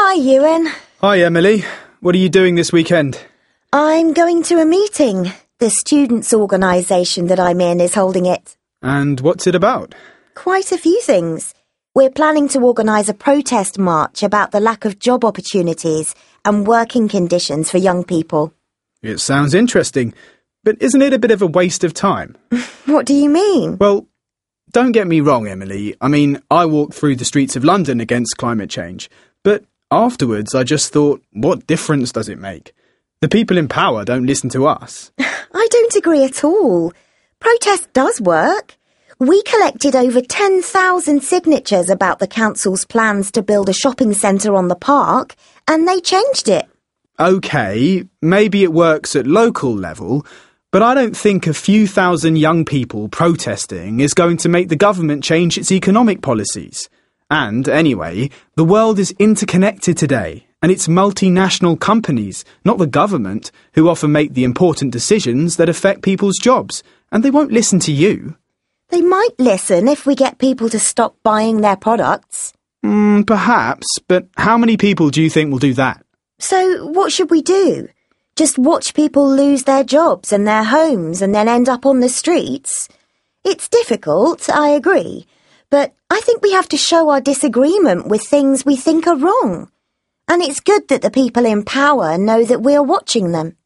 Hi, Ewan. Hi, Emily. What are you doing this weekend? I'm going to a meeting. The students' organisation that I'm in is holding it. And what's it about? Quite a few things. We're planning to organise a protest march about the lack of job opportunities and working conditions for young people. It sounds interesting, but isn't it a bit of a waste of time? What do you mean? Well, don't get me wrong, Emily. I mean, I walked through the streets of London against climate change, but afterwards I just thought, what difference does it make? The people in power don't listen to us. I don't agree at all. Protest does work. We collected over 10,000 signatures about the council's plans to build a shopping centre on the park, and they changed it. OK, maybe it works at local level, but I don't think a few thousand young people protesting is going to make the government change its economic policies. And, anyway, the world is interconnected today, and it's multinational companies, not the government, who often make the important decisions that affect people's jobs, and they won't listen to you. They might listen if we get people to stop buying their products. Perhaps, but how many people do you think will do that? So what should we do? Just watch people lose their jobs and their homes and then end up on the streets? It's difficult, I agree, but I think we have to show our disagreement with things we think are wrong. And it's good that the people in power know that we're watching them.